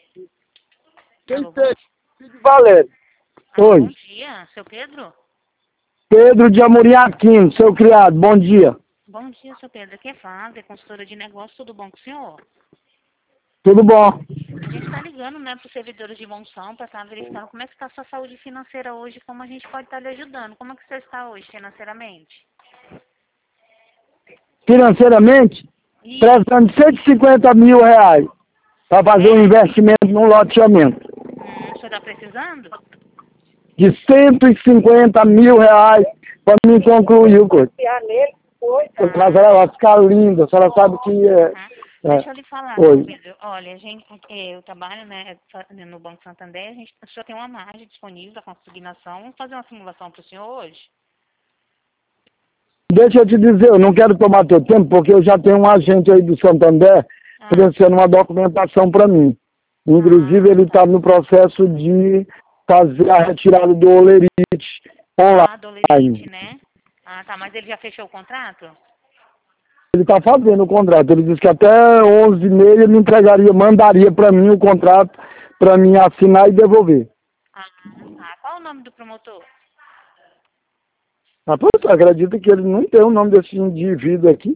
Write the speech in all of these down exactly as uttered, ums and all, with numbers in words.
Quem Alô, tem? Filho Valério. alô, Oi. bom dia, seu Pedro? Pedro de Amorim Aquino, seu criado. Bom dia. Bom dia, seu Pedro. Aqui é Flávia, consultora de negócio, tudo bom com o senhor? Tudo bom? A gente está ligando, né, para os servidores de Monção para estar verificando como é que está a sua saúde financeira hoje, como a gente pode estar lhe ajudando. Como é que você está hoje financeiramente? Financeiramente, E prestando de cento e cinquenta mil reais para fazer um é, investimento num loteamento. hum, o senhor está precisando? De cento e cinquenta mil reais para mim concluir o curso. Mas Tá. ela vai ficar linda, a senhora sabe que é. Uhum. é. Deixa eu lhe falar, seu Oi. Pedro. Olha, a gente, eh, eu trabalho, né, fa- no Banco Santander, a gente, o senhor tem uma margem disponível para consignação. Vamos fazer uma simulação para o senhor hoje? Deixa eu te dizer, eu não quero tomar teu tempo, porque eu já tenho um agente aí do Santander Ah, oferecendo uma documentação para mim. Inclusive, ah, ele está tá. no processo de fazer a retirada do olerite Ah, online. Dolerite, né? Ah, tá. Mas ele já fechou o contrato? Ele está fazendo o contrato. Ele disse que até onze e meia me entregaria, mandaria para mim o contrato para mim assinar e devolver. Ah, tá. Qual o nome do promotor? Mas, pô, você acredita que ele não tem o nome desse indivíduo aqui?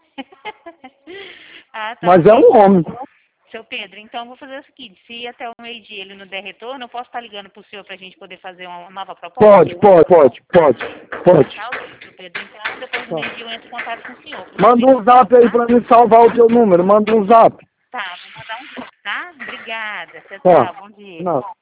Ah, tá, Mas é ok. um homem. Seu Pedro, então eu vou fazer o seguinte, se até o meio-dia ele não der retorno, eu posso estar ligando pro senhor pra gente poder fazer uma nova proposta? Pode, pode, pode, pode, Ah, pode. tá, ok, seu Pedro. Então, depois do Tá. meio-dia eu entro em contato com o senhor. Manda um Obrigada, zap aí tá? para mim salvar o teu número. Manda um zap. Tá, vou mandar um zap, tá? Obrigada. Tchau, Tá. tchau. Bom dia. Não.